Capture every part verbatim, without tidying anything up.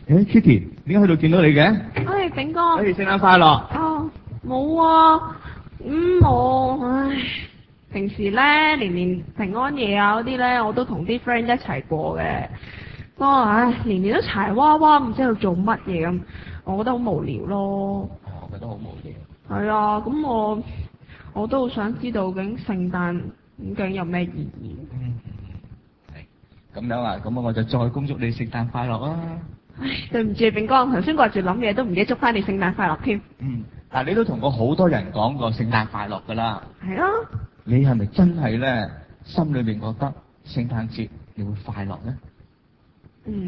誒 Kitty， 點解喺度見到你嘅？ 哎，炳哥， 哎，聖誕快樂！ 哦，冇啊，嗯，我唉，平時咧年年平安夜啊嗰啲咧，我都同啲 friend 一齊過嘅。不過唉，年年都柴娃娃，唔知喺度做乜嘢咁，我覺得好無聊咯。 哦，我覺得好無聊。 係啊，咁我我都好想知道究竟聖誕究竟有咩意義？ 嗯，係咁樣啊，咁我就再恭祝你聖誕快樂啊！ 唉，對唔住，炳哥，頭先掛住諗嘢，都唔記得祝翻你聖誕快樂添。 嗯，嗱，你都同過好多人講過聖誕快樂噶啦。 係啊。 你係咪真係咧心裏面覺得聖誕節你會快樂咧？ 嗯。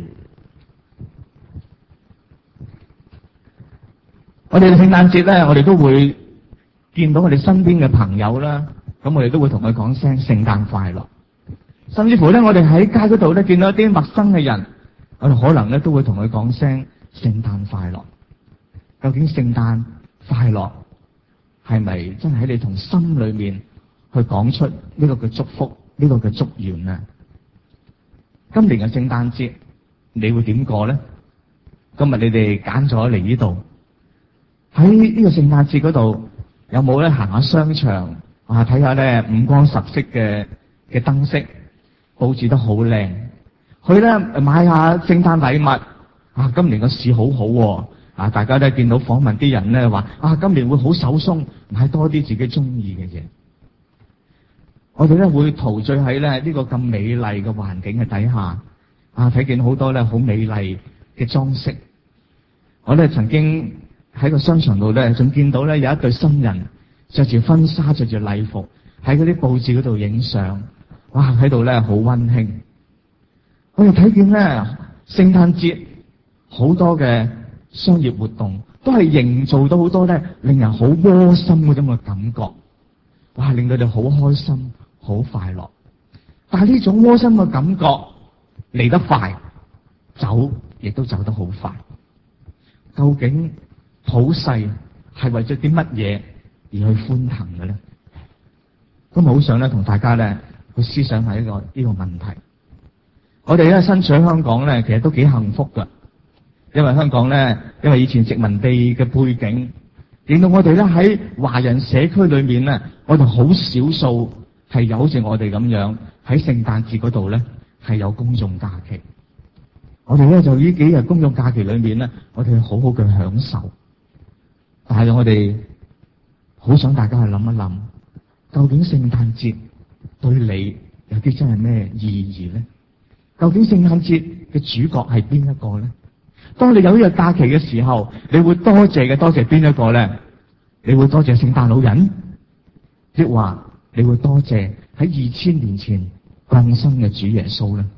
我哋嘅聖誕節咧，我哋都會見到我哋身邊嘅朋友啦，咁我哋都會同佢講聲聖誕快樂。甚至乎咧，我哋喺街嗰度咧見到一啲陌生嘅人，我哋可能咧都會同佢講聲聖誕快樂。究竟聖誕快樂係咪真係喺你同心裏面去講出呢個嘅祝福，呢個嘅祝願啊？今年嘅聖誕節你會點過咧？今日你哋揀咗嚟呢度，喺呢個聖誕節嗰度有冇咧行下商場啊，睇下咧五光十色嘅嘅燈飾佈置得好靚，去咧買下聖誕禮物啊！今年個市好好喎啊！大家都見到訪問啲人咧話啊，今年會好手鬆，買多啲自己中意嘅嘢。我哋咧會陶醉喺咧呢個咁美麗嘅環境嘅底下啊，睇見好多咧好美麗嘅裝飾。我咧曾經喺個商場度咧，仲見到咧有一對新人着住婚紗、着住禮服喺嗰啲佈置嗰度影相，哇！喺度咧好溫馨。我哋睇見咧聖誕節好多嘅商業活動都係營造到好多咧令人好窩心嗰種嘅感覺，哇！令到你好開心、好快樂。但係呢種窩心嘅感覺嚟得快，走亦都走得好快。究竟普世係為咗啲乜嘢而去歡騰嘅咧？咁我好想咧同大家咧去思想下呢個呢個問題。我哋咧身處喺香港咧，其實都幾幸福噶，因為香港咧，因為以前殖民地嘅背景，令到我哋咧喺華人社區裏面咧，我哋好少數係有好似我哋咁樣喺聖誕節嗰度咧係有公眾假期。我哋咧就呢幾日公眾假期裏面咧，我哋好好嘅享受。但係我哋好想大家去諗一諗，究竟聖誕節對你有啲真係咩意義咧？究竟聖誕節嘅主角係邊一個咧？當你有呢個假期嘅時候，你會多謝嘅多謝邊一個咧？你會多謝聖誕老人，亦話你會多謝喺二千年前降生嘅主耶穌咧？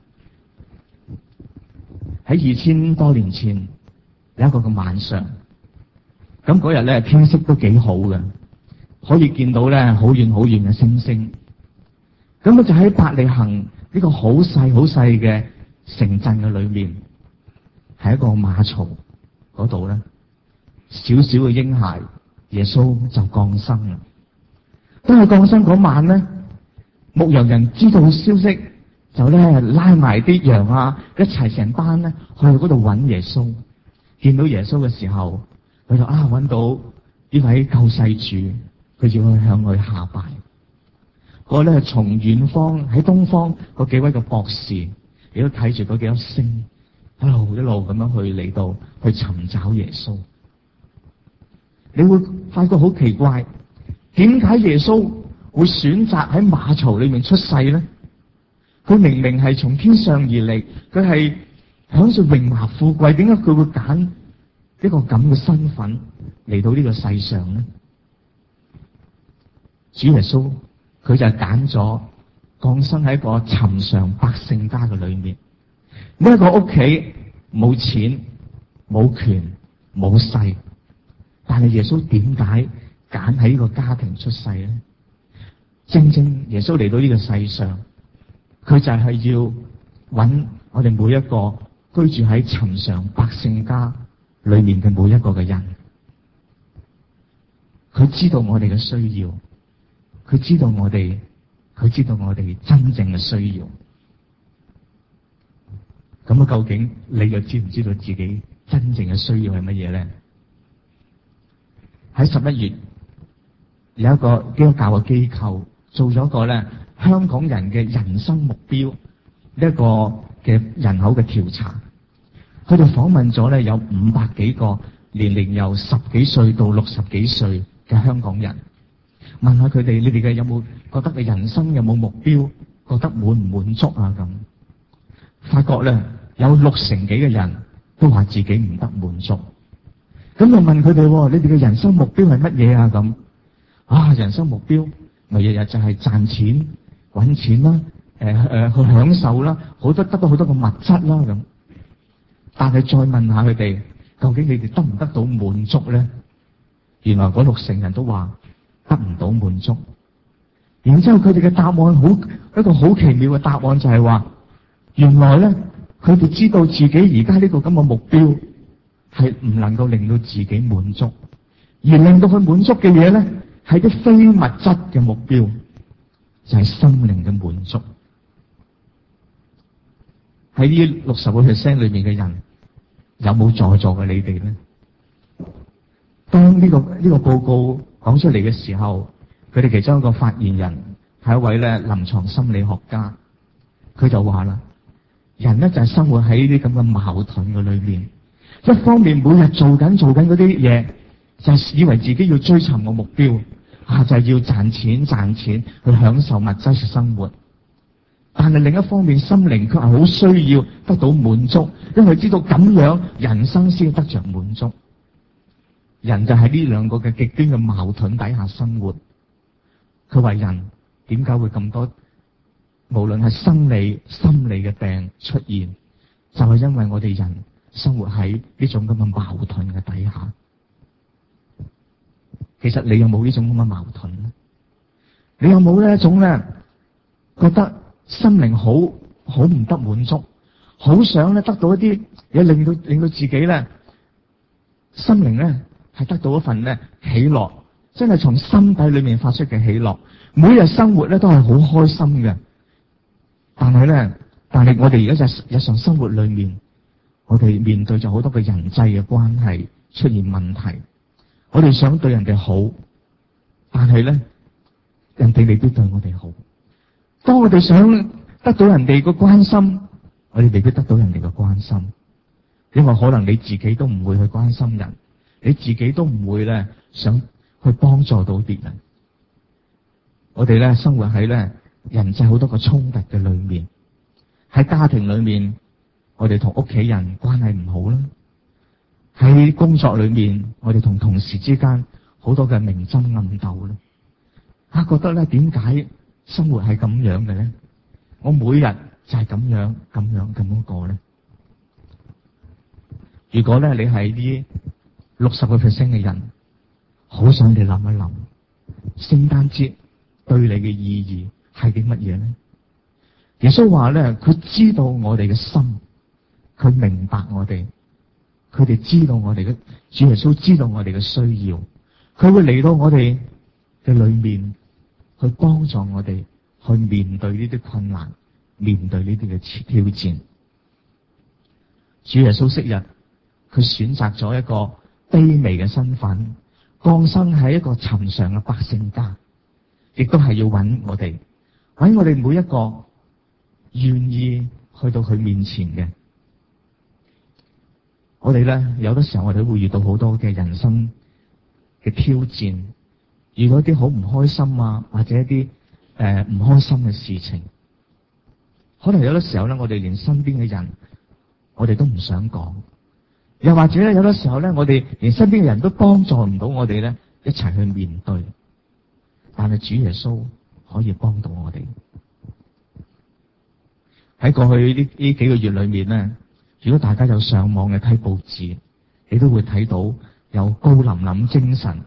喺二千多年前有一個嘅晚上，咁嗰日咧天色都幾好嘅，可以見到咧好遠好遠嘅星星。咁我就喺伯利恆呢個好細好細嘅城鎮嘅裏面，係一個馬槽嗰度咧，小小嘅嬰孩耶穌就降生啦。當佢降生嗰晚咧，牧羊人知道消息，就咧拉埋啲羊啊，一齊成班咧去嗰度揾耶穌。見到耶穌嘅時候，佢就啊揾到呢位救世主，佢要去向佢下拜。嗰咧係從遠方喺東方嗰幾位嘅博士，亦都睇住嗰幾粒星，一路一路咁樣去嚟到去尋找耶穌。你會發覺好奇怪，點解耶穌會選擇喺馬槽裏面出世咧？佢明明係從天上而嚟，佢係享受榮華富貴，點解佢會揀一個咁嘅身份嚟到呢個世上咧？主耶穌佢就係揀咗降生喺一個尋常百姓家嘅裏面，呢一個屋企冇錢、冇權、冇勢，但係耶穌點解揀喺呢個家庭出世咧？正正耶穌嚟到呢個世上，佢就係要揾我哋每一個居住喺尋常百姓家裏面嘅每一個嘅人。佢知道我哋嘅需要，佢知道我哋，佢知道我哋真正嘅需要。咁啊，究竟你又知唔知道自己真正嘅需要係乜嘢咧？喺十一月有一個基督教嘅機構做咗一個咧香港人嘅人生目標呢一個嘅人口嘅調查，佢哋訪問咗咧有五百幾個年齡由十幾歲到六十幾歲嘅香港人，問下佢哋：你哋嘅有冇覺得你人生有冇目標？覺得滿唔滿足啊？咁發覺咧有六成幾嘅人都話自己唔得滿足。咁就問佢哋：你哋嘅人生目標係乜嘢啊？咁啊，人生目標咪日日就係賺錢、搵錢啦，誒、呃、誒、呃、去享受啦，好多得到好多個物質啦咁。但係再問下佢哋，究竟你哋得唔得到滿足咧？原來嗰六成人都話得唔到滿足。然之後佢哋嘅答案好一個好奇妙嘅答案就係話，原來咧佢哋知道自己而家呢個咁嘅目標係唔能夠令到自己滿足，而令到佢滿足嘅嘢咧係啲非物質嘅目標，就係心靈嘅滿足。喺呢六十個 percent 裏面嘅人，有冇在座嘅你哋咧？當呢個呢個報告講出嚟嘅時候，佢哋其中一個發言人係一位咧臨床心理學家，佢就話啦：人咧就係生活喺呢啲咁嘅矛盾嘅裏面，一方面每日做緊做緊嗰啲嘢，就係以為自己要追尋個目標啊，就係要賺錢賺錢去享受物質嘅生活。但係另一方面，心靈卻係好需要得到滿足，因為知道咁樣人生先得着滿足。人就喺呢兩個嘅極端嘅矛盾底下生活。佢話人點解會咁多，無論係生理、心理嘅病出現，就係因為我哋人生活喺呢種咁嘅矛盾嘅底下。其實你有冇呢種咁嘅矛盾咧？你有冇呢一種咧覺得心靈好好唔得滿足，好想咧得到一啲嘢，令到令到自己咧心靈咧係得到一份咧喜樂，真係從心底裏面發出嘅喜樂，每日生活咧都係好開心嘅。但係咧，但係我哋而家日日常生活裏面，我哋面對咗好多嘅人際嘅關係出現問題，我哋想對人哋好，但係咧人哋未必對我哋好。當我哋想得到人哋嘅關心，我哋未必得到人哋嘅關心，因為可能你自己都唔會去關心人，你自己都唔會咧想去幫助到別人。我哋咧生活喺咧人際好多個衝突嘅裏面，喺家庭裏面，我哋同屋企人關係唔好啦；喺工作裏面，我哋同同事之間好多嘅明爭暗鬥啦。啊，覺得咧點解生活係咁樣嘅咧？我每日就係咁樣咁樣咁樣過咧。如果咧你係啲六十個 percent 嘅人，好想你諗一諗，聖誕節對你嘅意義係啲乜嘢咧？耶穌話咧，佢知道我哋嘅心，佢明白我哋，佢哋知道我哋嘅主耶穌知道我哋嘅需要，佢會嚟到我哋嘅裏面去幫助我哋去面對呢啲困難，面對呢啲嘅挑戰。主耶穌昔日佢選擇咗一個卑微嘅身份，降生喺一個尋常嘅百姓家，亦都係要揾我哋，揾我哋每一個願意去到佢面前嘅。我哋咧有啲時候我哋會遇到好多嘅人生嘅挑戰，遇到一啲好唔開心啊，或者一啲誒唔開心嘅事情，可能有啲時候咧，我哋連身邊嘅人，我哋都唔想講，又或者咧有啲時候咧，我哋連身邊嘅人都幫助唔到我哋咧，一齊去面對。但係主耶穌可以幫到我哋。喺過去呢呢幾個月裏面咧，如果大家有上網嘅睇報紙，你都會睇到有高林林精神，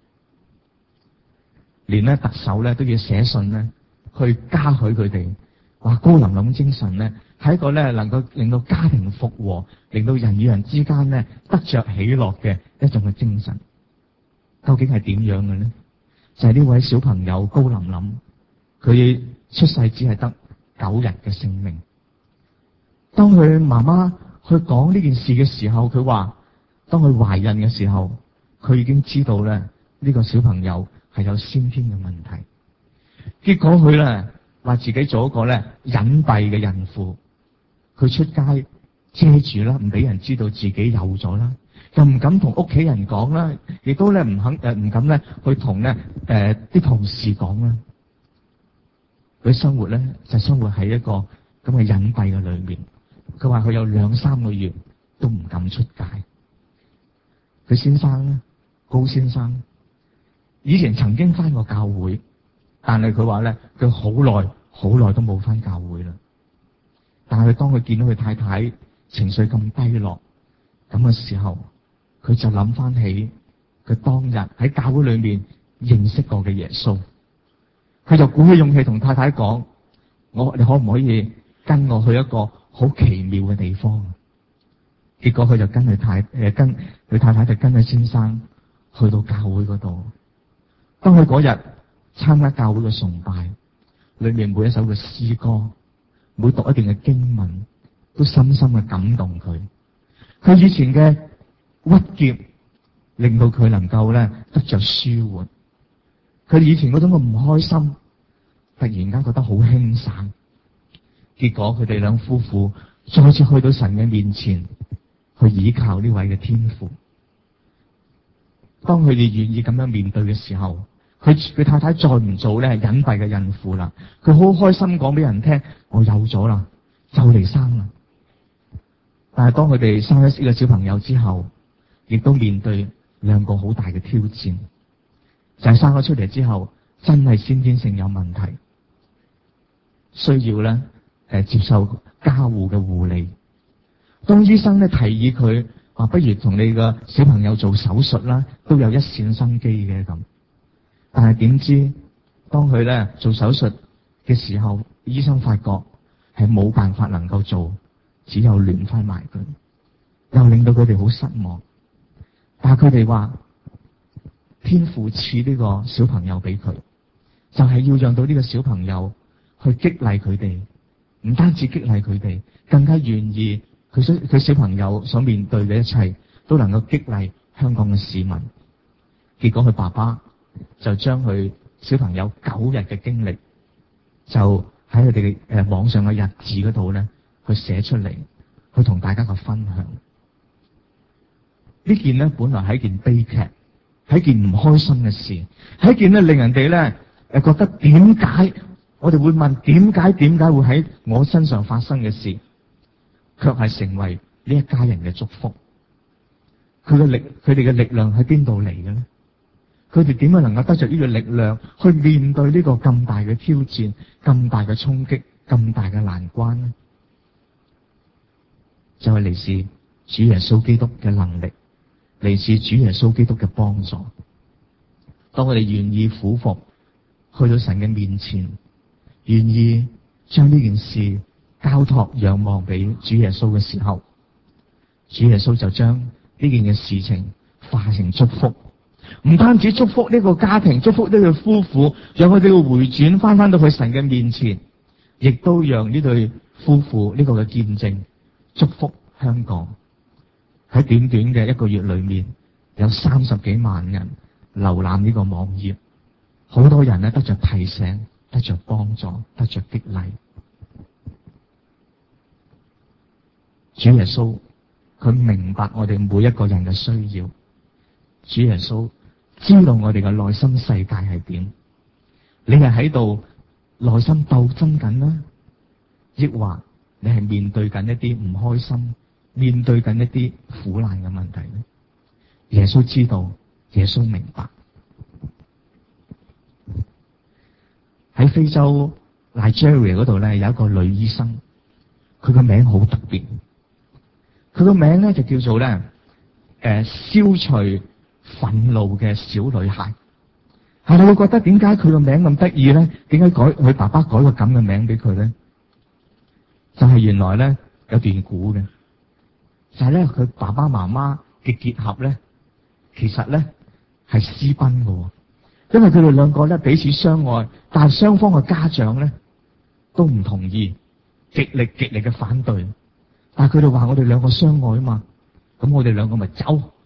連咧特首咧都要寫信咧去嘉許佢哋，話高林林精神咧係一個咧能夠令到家庭復和，令到人與人之間咧得着喜樂嘅一種嘅精神。究竟係點樣嘅咧？就係呢位小朋友高林林，佢出世只係得九日嘅性命。當佢媽媽去講呢件事嘅時候，佢話當佢懷孕嘅時候，佢已經知道咧呢個小朋友係有先天嘅問題。結果佢咧話自己做一個咧隱蔽嘅孕婦，佢出街遮住啦，唔俾人知道自己有咗啦，又唔敢同屋企人講啦，亦都咧唔肯誒唔敢咧去同咧誒啲同事講啦。佢生活咧就生活喺一個咁嘅隱蔽嘅裏面。佢話佢有兩三個月都唔敢出街。佢先生咧，高先生，以前曾經返過教會，但係佢話咧，佢好耐好耐都冇返教會啦。但係當佢見到佢太太情緒咁低落咁嘅時候，佢就諗翻起佢當日喺教會裏面認識過嘅耶穌。佢就鼓起勇氣同太太講：我你可唔可以跟我去一個好奇妙嘅地方？結果佢就跟佢太誒跟佢太太就跟佢先生去到教會嗰度。當佢嗰日參加教會嘅崇拜，裏面每一首嘅詩歌，每讀一段嘅經文，都深深嘅感動佢。佢以前嘅鬱結，令到佢能夠咧得着舒緩。佢以前嗰種嘅唔開心，突然間覺得好輕省。結果佢哋兩夫婦再次去到神嘅面前，去倚靠呢位嘅天父。當佢哋願意咁樣面對嘅時候，佢佢太太再唔做咧隱蔽嘅孕婦啦。佢好開心講俾人聽：我有咗啦，就嚟生啦。但係當佢哋生咗呢個小朋友之後，亦都面對兩個好大嘅挑戰。就係生咗出嚟之後，真係先天性有問題，需要咧誒、呃、接受加護嘅護理。當醫生咧提議佢話，不如同你個小朋友做手術啦，都有一線生機嘅咁。但係點知，當佢咧做手術嘅時候，醫生發覺係冇辦法能夠做，只有亂翻埋佢，又令到佢哋好失望。但係佢哋話，天父賜呢個小朋友俾佢，就係要讓到呢個小朋友去激勵佢哋，唔單止激勵佢哋，更加願意佢所佢小朋友所面對嘅一切都能夠激勵香港嘅市民。結果佢爸爸就將佢小朋友九日嘅經歷，就喺佢哋嘅誒網上嘅日誌嗰度咧，去寫出嚟，去同大家嘅分享。呢件咧本來係一件悲劇，係一件唔開心嘅事，係一件咧令人哋咧誒覺得點解我哋會問點解點解會喺我身上發生嘅事，卻係成為呢一家人嘅祝福。佢嘅力，佢哋嘅力量喺邊度嚟嘅咧？佢哋點樣能夠得着呢個力量去面對呢個咁大嘅挑戰、咁大嘅衝擊、咁大嘅難關呢？就係嚟自主耶穌基督嘅能力，嚟自主耶穌基督嘅幫助。當我哋願意俯伏去到神嘅面前，願意將呢件事交託仰望俾主耶穌嘅時候，主耶穌就將呢件嘅事情化成祝福。唔單止祝福呢個家庭，祝福呢對夫婦，讓佢哋會回轉翻翻到佢神嘅面前，亦都讓呢對夫婦呢個嘅見證祝福香港。喺短短嘅一個月裏面，有三十幾萬人瀏覽呢個網頁，好多人咧得着提醒，得着幫助，得着激勵。主耶穌佢明白我哋每一個人嘅需要，主耶穌知道我哋嘅內心世界係點。你係喺度內心鬥爭緊啦，抑或你係面對緊一啲唔開心，面對緊一啲苦難嘅問題咧？耶穌知道，耶穌明白。喺非洲 Nigeria 嗰度咧，有一個女醫生，佢個名好特別。佢個名咧就叫做咧，誒、呃，消除憤怒嘅小女孩。係你會覺得點解佢個名咁得意咧？點解改佢爸爸改個咁嘅名俾佢咧？就係、是、原來咧有段故嘅，就係咧佢爸爸媽媽嘅結合咧，其實咧係私奔嘅，因為佢哋兩個咧彼此相愛，但係雙方嘅家長咧都唔同意，極力極力嘅反對。但係佢哋話我哋兩個相愛啊嘛，咁我哋兩個咪走，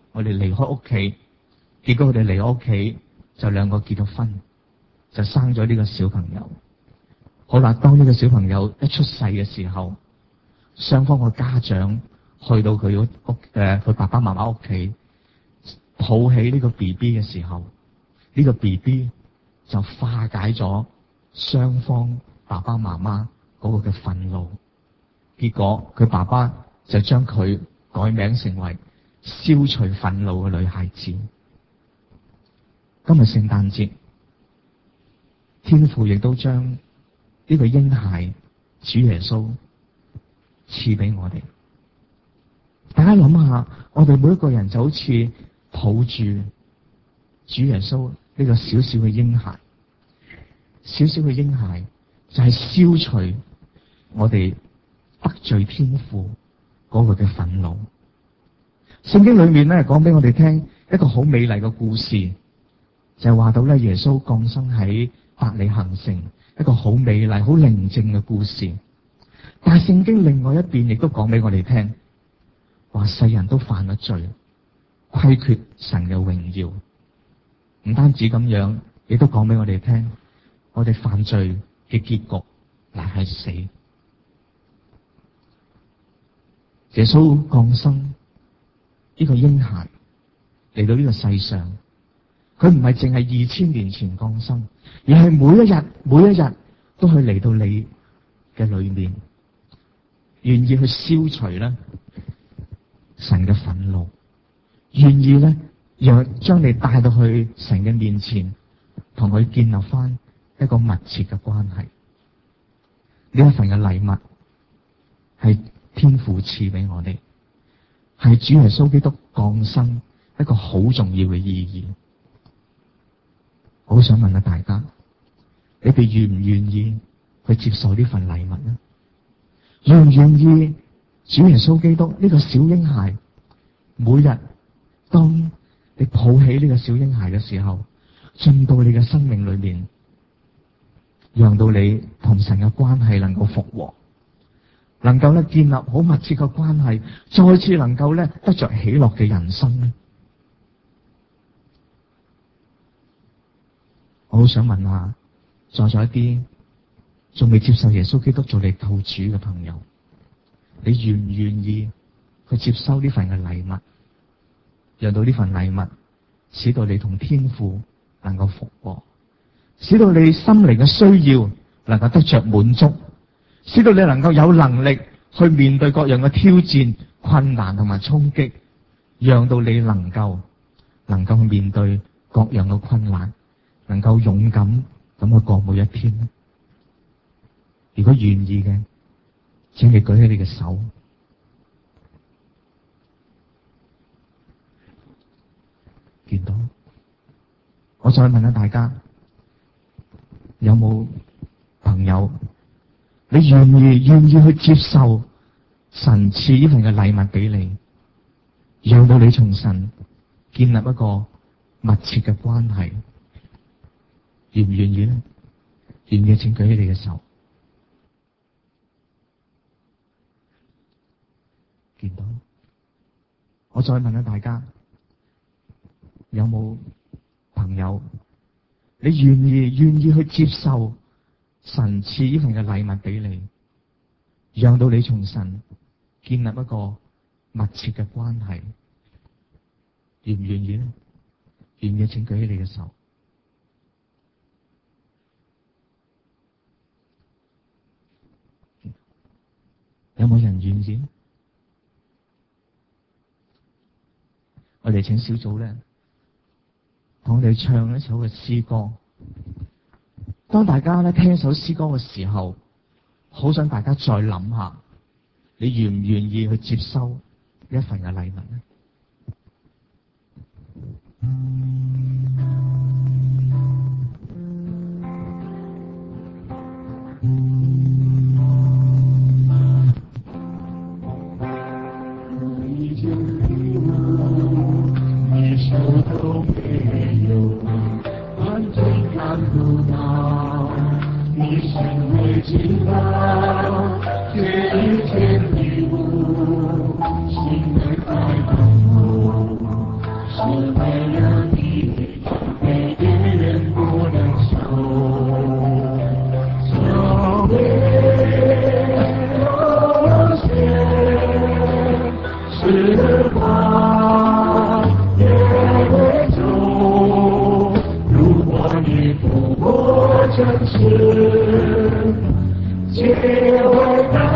我哋離開屋企，結果佢哋離開屋企就兩個結咗婚，就生咗呢個小朋友。好啦，當呢個小朋友一出世嘅時候，雙方個家長去到佢屋誒佢爸爸媽媽屋企，抱起呢個 B B 嘅時候，呢個 B B 就化解咗雙方爸爸媽媽嗰個嘅憤怒。結果佢爸爸就將佢改名成為消除憤怒嘅女孩子。今日聖誕節，天父亦都將呢個嬰孩主耶穌賜俾我哋。大家諗下，我哋每一個人就好似抱住主耶穌呢個小小嘅嬰孩，小小嘅嬰孩就係消除我哋得罪天父嗰個嘅憤怒。聖經裏面咧講俾我哋聽一個好美麗嘅故事，就係話到咧耶穌降生喺伯利恆城，一個好美麗、好寧靜嘅故事。但係聖經另外一邊亦都講俾我哋聽，話世人都犯咗罪，虧缺神嘅榮耀。唔單止咁樣，亦都講俾我哋聽，我哋犯罪嘅結局乃係死。耶穌降生呢個嬰孩嚟到呢個世上，佢唔係淨係二千年前降生，而係每一日每一日都去嚟到你嘅裏面，願意去消除咧神嘅憤怒，願意咧讓將你帶到去神嘅面前，同佢建立翻一個密切嘅關係。呢一份嘅禮物係天父賜俾我哋，係主耶穌基督降生一個好重要嘅意義。我好想問下大家，你哋願唔願意去接受呢份禮物呢？願唔願意主耶穌基督呢個小嬰孩，每日當你抱起呢個小嬰孩嘅時候，進到你嘅生命裏面，讓到你同神嘅關係能夠復和，能夠咧建立好密切嘅關係，再次能夠咧得着喜樂嘅人生呢？我好想問下在座一啲仲未接受耶穌基督做你救主嘅朋友，你願唔願意去接收呢份嘅禮物，讓到呢份禮物使到你同天父能夠復和，使到你心靈嘅需要能夠得着滿足，使到你能夠有能力去面對各樣嘅挑戰、困難同埋衝擊，讓到你能夠能夠去面對各樣嘅困難，能夠勇敢咁去過每一天呢？如果願意嘅，請你舉起你嘅手。見到？我再問下大家，有冇朋友你願意願意去接受神賜呢份嘅禮物俾你，讓到你從神建立一個密切嘅關係？願唔願意呢？願意請舉起你嘅手。見到？我再問下大家，有冇朋友你願意願意去接受神賜呢份嘅禮物俾你，讓到你從神建立一個密切嘅關係？願唔願意呢？願意請舉起你嘅手。有冇人願意？我哋請小組咧，同我哋唱一首嘅詩歌。當大家咧聽一首詩歌嘅時候，好想大家再諗下，你願唔願意去接收呢一份嘅禮物呢？ 都没有，反正看不到，你心会知道，这一切礼物，心的开口， 城市，借我的